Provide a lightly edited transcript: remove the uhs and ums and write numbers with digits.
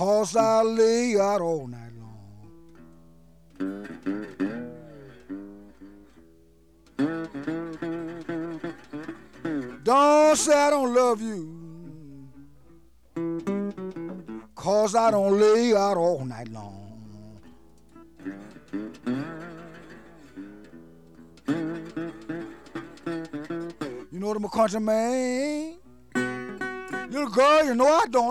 'cause I lay out all night long. Don't say I don't love you, 'cause I don't lay out all night long. You know I'm a country man. Little girl, you know I don't